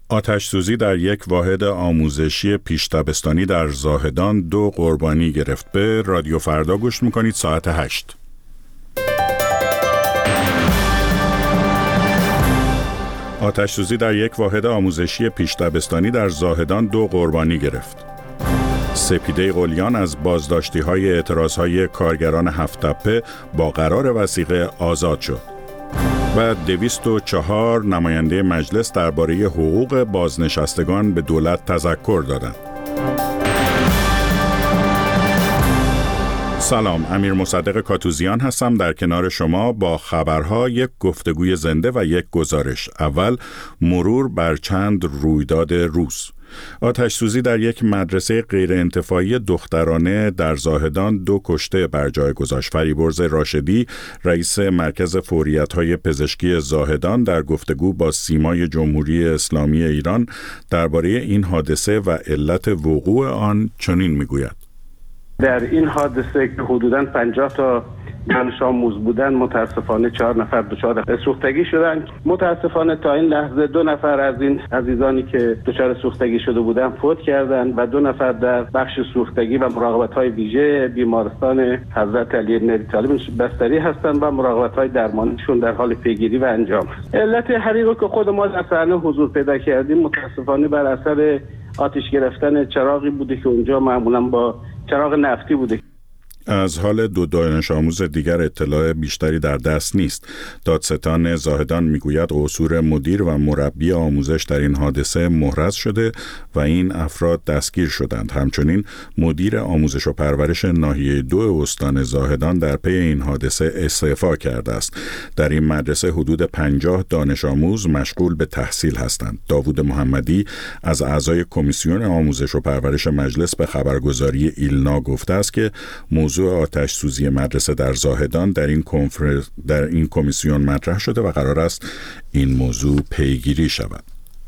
آتش‌سوزی در یک واحد آموزشی پیش دبستانی در زاهدان 2 قربانی گرفت. به رادیو فردا گوش میکنید ساعت 8. آتش‌سوزی در یک واحد آموزشی پیش دبستانی در زاهدان 2 قربانی گرفت. سپیده قلیان از بازداشتی‌های اعتراض‌های کارگران هفت‌تپه با قرار وثیقه آزاد شد. و 204 نماینده مجلس درباره حقوق بازنشستگان به دولت تذکر دادند. سلام، امیر مصدق کاتوزیان هستم در کنار شما با خبرها، یک گفتگوی زنده و یک گزارش. اول مرور بر چند رویداد روز. آتش‌سوزی در یک مدرسه غیرانتفاعی دخترانه در زاهدان 2 کشته بر جای گذاشت. فریبرز راشدی، رئیس مرکز فوریت‌های پزشکی زاهدان، در گفتگو با سیمای جمهوری اسلامی ایران درباره این حادثه و علت وقوع آن چنین میگوید: در این حادثه که حدوداً 50 تا دانش آموز بودن، متاسفانه 4 نفر دچار سوختگی شدند. متاسفانه تا این لحظه 2 نفر از این عزیزانی که دچار سوختگی شده بودند فوت کردند و 2 نفر در بخش سوختگی و مراقبت‌های ویژه بیمارستان حضرت علی بن ابی طالب بستری هستند و مراقبت‌های درمانیشون در حال پیگیری و انجام است. علت حریقی که خود ما در صحنه حضور پیدا کردیم متاسفانه بر اثر آتش گرفتن چراغی بوده که اونجا معمولاً با چراغ نفتی بوده. از حال 2 دانش آموز دیگر اطلاع بیشتری در دست نیست. دادستان زاهدان میگوید قصور مدیر و مربی آموزش در این حادثه محرز شده و این افراد دستگیر شدند. همچنین مدیر آموزش و پرورش ناحیه 2 استان زاهدان در پی این حادثه استعفا کرده است. در این مدرسه حدود 50 دانش آموز مشغول به تحصیل هستند. داوود محمدی از اعضای کمیسیون آموزش و پرورش مجلس به خبرگزاری ایلنا گفته است که موضوع آتش‌سوزی مدرسه در زاهدان در این کمیسیون مطرح شده و قرار است این موضوع پیگیری شود.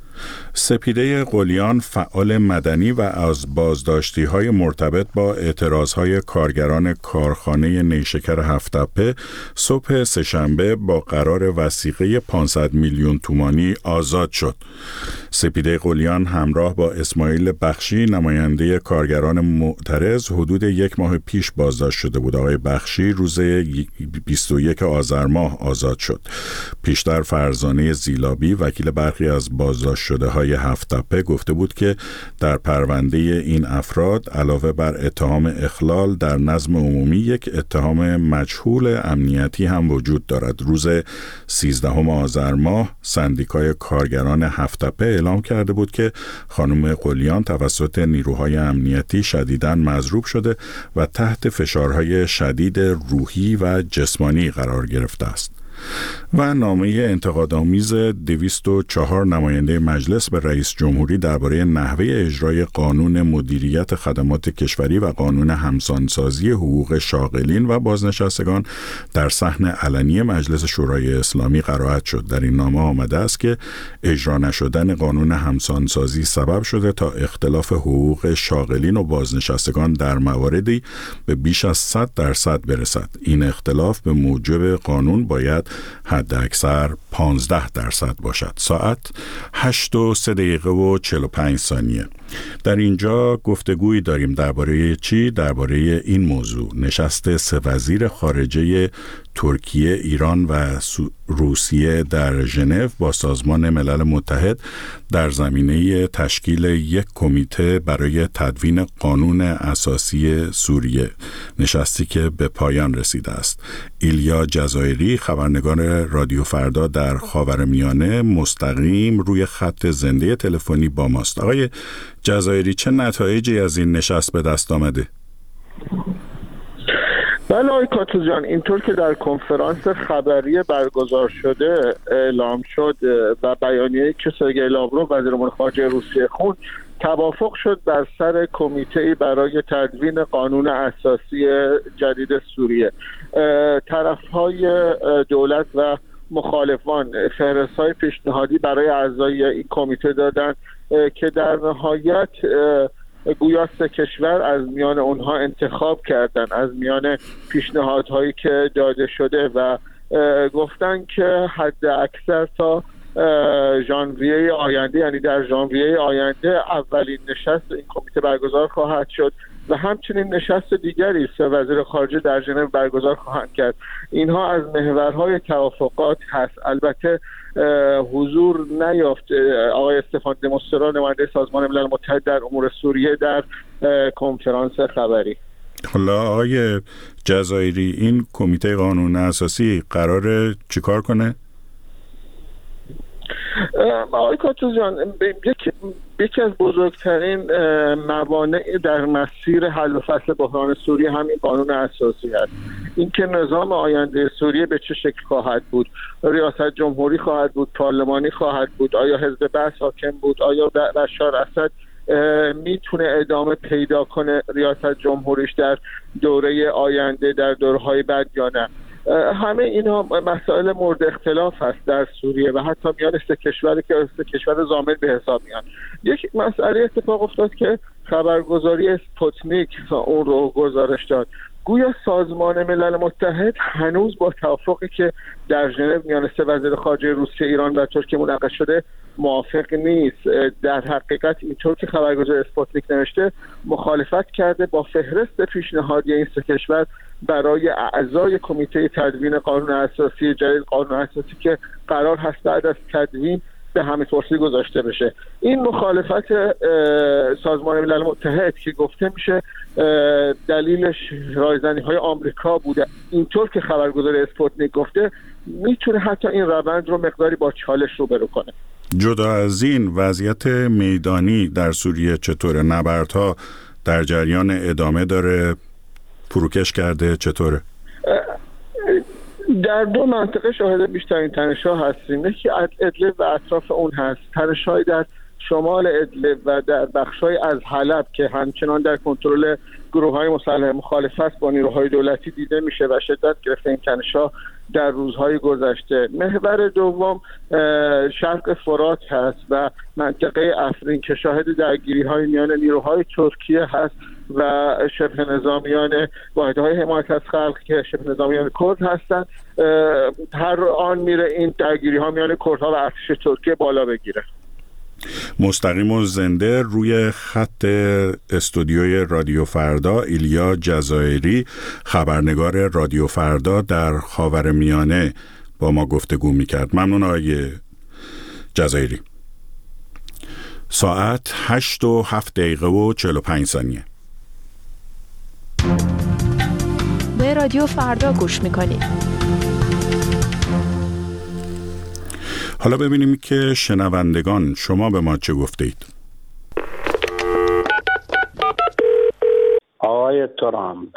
سپیده قلیان، فعال مدنی و از بازداشتی‌های مرتبط با اعتراض‌های کارگران کارخانه نیشکر هفت‌تپه، صبح سه‌شنبه با قرار وثیقه 500 میلیون تومانی آزاد شد. سپیده قلیان همراه با اسماعیل بخشی، نماینده کارگران معترض، حدود 1 ماه پیش بازداشت شده بود. آقای بخشی روز 21 آذر ماه آزاد شد. پیشتر فرزانه زیلابی، وکیل برخی از بازداشت شده های هفت‌تپه، گفته بود که در پرونده این افراد علاوه بر اتهام اخلال در نظم عمومی، یک اتهام مجهول امنیتی هم وجود دارد. روز 13 آذر ماه سندیکای کارگران هفت‌تپه اعلام کرده بود که خانم قلیان توسط نیروهای امنیتی شدیداً مضروب شده و تحت فشارهای شدید روحی و جسمانی قرار گرفته است. و نامه انتقادآمیز 204 نماینده مجلس به رئیس جمهوری درباره نحوه اجرای قانون مدیریت خدمات کشوری و قانون همسانسازی حقوق شاغلین و بازنشستگان در صحن علنی مجلس شورای اسلامی قرائت شد. در این نامه آمده است که اجرا نشدن قانون همسانسازی سبب شده تا اختلاف حقوق شاغلین و بازنشستگان در مواردی به بیش از 100% برسد. این اختلاف به موجب قانون باید حد اکثر 15% باشد. ساعت 8:03:45. در اینجا گفتگویی داریم درباره چی؟ درباره این موضوع. نشست 3 وزیر خارجه ترکیه، ایران و روسیه در ژنو با سازمان ملل متحد در زمینه تشکیل یک کمیته برای تدوین قانون اساسی سوریه، نشستی که به پایان رسیده است. ایلیا جزایری، خبرنگار رادیو فردا در خاورمیانه، مستقیم روی خط زنده تلفنی با ماست. آقای جزایری، چه نتایجی از این نشست به دست آمده؟ بله آقای کاتوزیان، اینطور که در کنفرانس خبری برگزار شده اعلام شد و بیانیه‌ای که سرگئی لاوروف وزیر امور خارجه روسیه خوند، توافق شد بر سر کمیته برای تدوین قانون اساسی جدید سوریه. طرف‌های دولت و مخالفان فهرست‌های پیشنهادی برای اعضای این کمیته دادند که در نهایت گویا 3 کشور از میان اونها انتخاب کردن از میان پیشنهادهایی که داده شده و گفتن که حد اکثر تا ژانویه آینده، یعنی در ژانویه آینده اولین نشست این کمیته برگزار خواهد شد و همچنین نشست دیگری سه وزیر خارجه در ژنو برگزار خواهند کرد. اینها از محورهای توافقات هست. البته حضور نیافت آقای استفان د مسترا نماینده سازمان ملل متحد در امور سوریه در کنفرانس خبری. حالا آقای جزایری، این کمیته قانون اساسی قراره چیکار کنه؟ آقای کاتوس جان، یکی از بزرگترین موانع در مسیر حل و فصل بحران سوریه همین قانون اساسی است. اینکه نظام آینده سوریه به چه شکل خواهد بود، ریاست جمهوری خواهد بود، پارلمانی خواهد بود، آیا حزب بعث حاکم بود، آیا بشار اسد میتونه ادامه پیدا کنه ریاست جمهوریش در دوره آینده، در دورهای بعد یا نه. همه اینها مسائل مورد اختلاف هست در سوریه و حتی میان سه کشوری که سه کشور ضامن به حساب میان. یک مسئله اتفاق افتاد که خبرگزاری اسپوتنیک اون رو گزارش داد. گویا سازمان ملل متحد هنوز با توافقی که در ژنو میان سه وزیر خارجه روسیه، ایران و ترکیه منعقد شده موافق نیست. در حقیقت اینطور که خبرگزاری اسپوتنیک نوشته مخالفت کرده با فهرست پیشنهادی این سه کشور برای اعضای کمیته تدوین قانون اساسی جدید، قانون اساسی که قرار هست بعد از تدوین به همه‌پرسی گذاشته بشه. این مخالفت سازمان ملل متحد که گفته میشه دلیلش رایزنی‌های آمریکا بوده، اینطور که خبرگزاری اسپوتنیک گفته، میتونه حتی این روند رو مقداری با چالش روبرو کنه. جدا از این، وضعیت میدانی در سوریه چطوره؟ نبردها در جریان ادامه داره؟ فروکش کرده؟ چطوره؟ در دو منطقه شاهد بیشترین تنش‌ها هستیم. یکی ادلب و اطراف اون هست. تنش‌های در شمال ادلب و در بخش‌های از حلب که همچنان در کنترل گروه‌های مسلح مخالفت با نیروهای دولتی دیده میشه و شدت گرفته این تنش‌ها در روزهای گذشته. محور دوم شرق فرات هست و منطقه افرین که شاهد درگیری‌های میان نیروهای ترکیه هست و شبه نظامیان واحدهای حمایت از خلق که شبه نظامیان کرد هستند. هر آن میره این درگیری‌ها میان کردها و ارتش ترکیه بالا بگیره. مستقیم و زنده روی خط استودیوی رادیو فردا ایلیا جزایری، خبرنگار رادیو فردا در خاورمیانه، با ما گفتگو میکرد. ممنون آقای جزایری. ساعت 8:07:45. به رادیو فردا گوش میکنید. حالا ببینیم که شنوندگان شما به ما چه گفته اید. آقای ترامپ،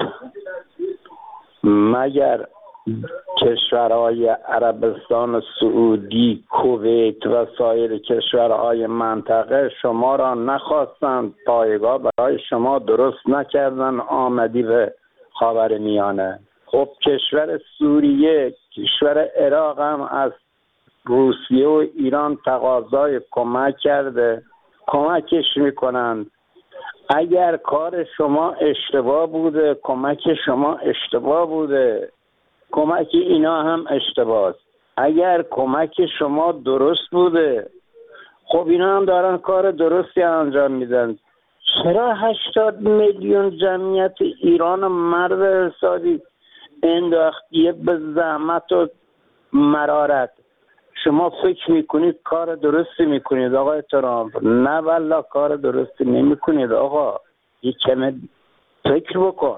مگر کشورهای عربستان سعودی، کویت و سایر کشورهای منطقه شما را نخواستند، پایگاه برای شما درست نکردن، آمدی به خاورمیانه؟ خب کشور سوریه، کشور عراق هم از روسیه و ایران تقاضای کمک کرده، کمکش میکنند. اگر کار شما اشتباه بوده، کمک شما اشتباه بوده، کمک اینا هم اشتباه است. اگر کمک شما درست بوده، خب اینا هم دارن کار درستی انجام میدن. چرا 80 میلیون جمعیت ایران مرد حسابی انداختیه به زحمت و مرارت؟ شما فکر میکنید کار درستی میکنید آقای ترامپ؟ نه والله کار درستی نمیکنید آقا، یک کمی فکر بکن.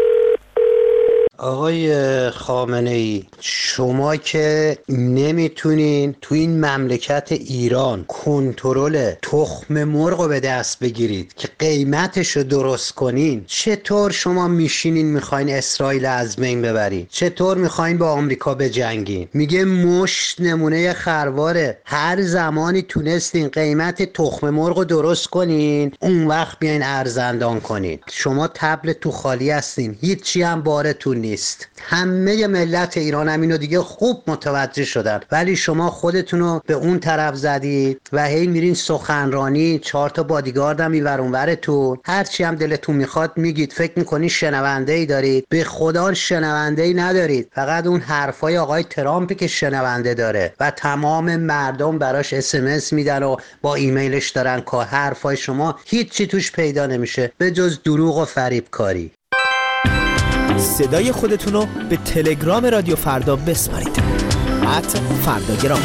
آقای خامنه‌ای، شما که نمیتونین تو این مملکت ایران کنترل تخم مرغ رو به دست بگیرید که قیمتش رو درست کنین، چطور شما میشینین میخواین اسرائیل از بین ببرین؟ چطور میخواین با آمریکا بجنگین؟ میگه مشت نمونه خرواره. هر زمانی تونستین قیمت تخم مرغ رو درست کنین، اون وقت بیاین ارزندان کنین. شما تبل تو خالی هستین، هیچی هم بارتون نیست. همه ملت ایران هم اینو دیگه خوب متوجه شدن، ولی شما خودتونو به اون طرف زدید و هی میرین سخنرانی، 4 تا بادیگارد هم اینور اونورتون، هرچی هم دلتون میخواد میگید، فکر میکنین شنونده‌ای دارید. به خدا شنونده‌ای ندارید، فقط اون حرفای آقای ترامپی که شنونده داره و تمام مردم براش SMS میدن و با ایمیلش دارن که حرفای شما هیچی توش پیدا نمیشه به جز دروغ و فریبکاری. صدای خودتونو به تلگرام رادیو فردا بسپارید. @فرداگرام.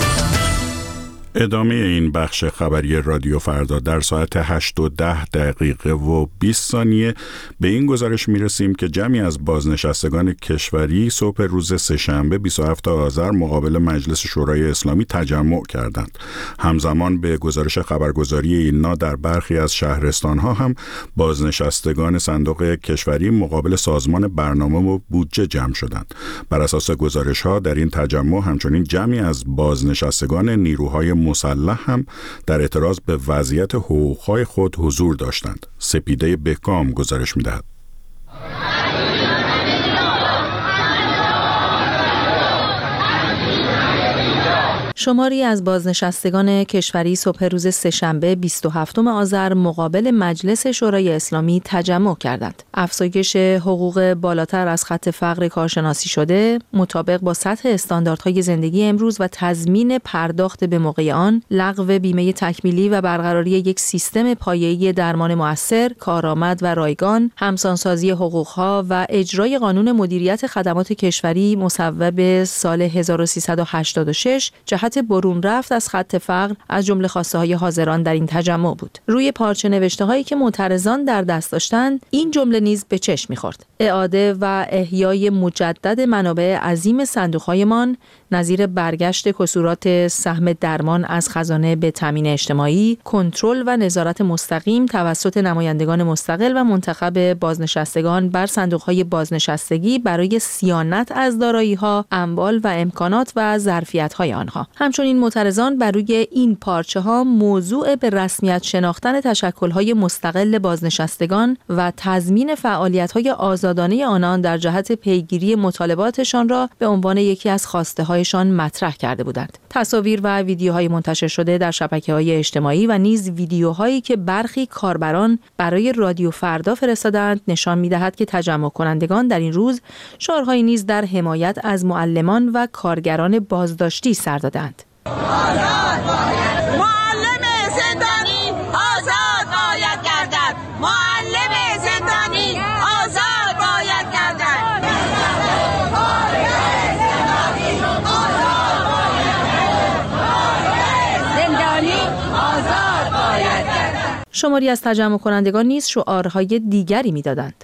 ادامه این بخش خبری رادیو فردا در ساعت 8:10 و 20 به این گزارش میرسیم که جمعی از بازنشستگان کشوری صبح روز سه‌شنبه 27 آذر مقابل مجلس شورای اسلامی تجمع کردند. همزمان به گزارش خبرگزاری ایلنا در برخی از شهرستان‌ها هم بازنشستگان صندوق کشوری مقابل سازمان برنامه و بودجه جمع شدند. بر اساس گزارش‌ها در این تجمع همچنین جمعی از بازنشستگان نیروهای مسلح هم در اعتراض به وضعیت حقوق‌های خود حضور داشتند. سپیده بهکام گزارش می‌دهد. شماری از بازنشستگان کشوری صبح روز سه‌شنبه 27 آذر مقابل مجلس شورای اسلامی تجمع کردند. افزایش حقوق بالاتر از خط فقر کارشناسی شده، مطابق با سطح استانداردهای زندگی امروز و تضمین پرداخت به موقع آن، لغو بیمه تکمیلی و برقراری یک سیستم پایه‌ای درمان مؤثر، کارآمد و رایگان، همسانسازی حقوقها و اجرای قانون مدیریت خدمات کشوری مصوب سال 1386 جهت برون رفت از خط فقر از جمله خواسته‌های حاضران در این تجمع بود. روی پارچه نوشته‌هایی که معترضان در دست داشتند، این جمله نیز به چشم می‌خورد: اعاده و احیای مجدد منابع عظیم صندوق‌هایمان، نظیر برگشت کسورات سهم درمان از خزانه به تامین اجتماعی، کنترل و نظارت مستقیم توسط نمایندگان مستقل و منتخب بازنشستگان بر صندوق‌های بازنشستگی برای صیانت از دارایی‌ها، اموال و امکانات و ظرفیت‌های آنها. همچنین معترضان بر روی این پارچه‌ها موضوع به رسمیت شناختن تشکل‌های مستقل بازنشستگان و تضمین فعالیت‌های آزادانه آنان در جهت پیگیری مطالباتشان را به عنوان یکی از خواسته‌هایشان مطرح کرده بودند. تصاویر و ویدیوهای منتشر شده در شبکه‌های اجتماعی و نیز ویدیوهایی که برخی کاربران برای رادیو فردا فرستادند نشان می‌دهد که تجمع کنندگان در این روز شعارهایی نیز در حمایت از معلمان و کارگران بازداشتی سر دادند. معلم زندانی آزاد باید گردد. معلم زندانی آزاد باید گردد. زندانی آزاد باید گردد. شماری از تجمع کنندگان نیز شعارهای دیگری می‌دادند.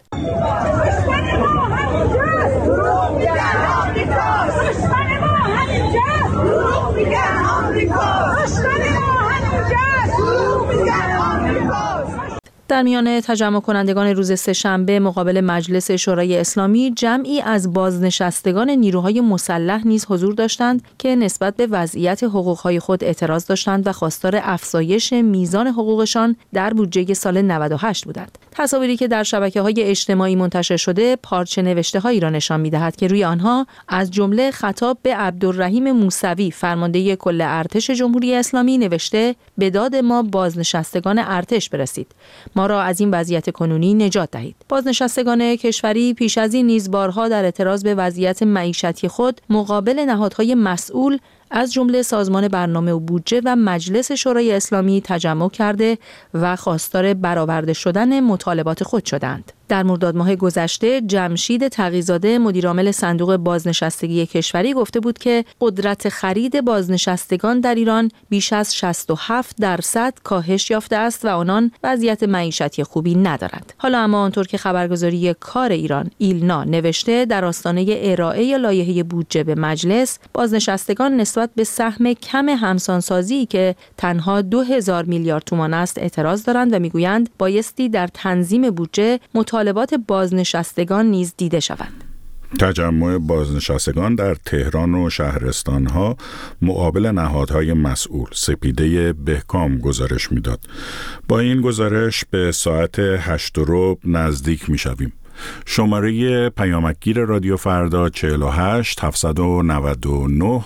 در میان تجمع کنندگان روز سه‌شنبه مقابل مجلس شورای اسلامی، جمعی از بازنشستگان نیروهای مسلح نیز حضور داشتند که نسبت به وضعیت حقوقهای خود اعتراض داشتند و خواستار افزایش میزان حقوقشان در بودجه سال 98 بودند. تصاویری که در شبکه‌های اجتماعی منتشر شده، پارچه نوشته‌هایی را نشان می‌دهد که روی آنها از جمله خطاب به عبدالرحیم موسوی، فرمانده کل ارتش جمهوری اسلامی، نوشته: به داد ما بازنشستگان ارتش برسید. ما را از این وضعیت کنونی نجات دهید. بازنشستگان کشوری پیش از این نیز بارها در اعتراض به وضعیت معیشتی خود مقابل نهادهای مسئول از جمله سازمان برنامه و بودجه و مجلس شورای اسلامی تجمع کرده و خواستار برآورده شدن مطالبات خود شدند. در مرداد ماه گذشته جمشید تقی‌زاده مدیرعامل صندوق بازنشستگی کشوری گفته بود که قدرت خرید بازنشستگان در ایران بیش از 67% کاهش یافته است و آنان وضعیت معیشتی خوبی ندارند. حالا اما آنطور که خبرگزاری کار ایران ایلنا نوشته، در آستانه ارائه لایحه بودجه به مجلس، بازنشستگان نسبت به سهم کم همسانسازی که تنها 2000 میلیارد تومان است اعتراض دارند و میگویند بایستی در تنظیم بودجه مطالبات بازنشستگان نیز دیده شوند. تجمع بازنشستگان در تهران و شهرستانها مقابل نهادهای مسئول. سپیده بهکام گزارش میداد. با این گزارش به ساعت 8:15 نزدیک میشویم. شماره پیامکگیر رادیو فردا 48 799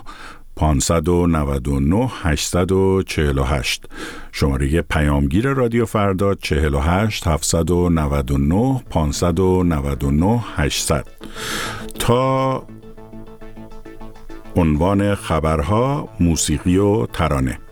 599 848. شماره پیامگیر رادیو فردا 48 799 599 800. تا عنوان خبرها، موسیقی و ترانه.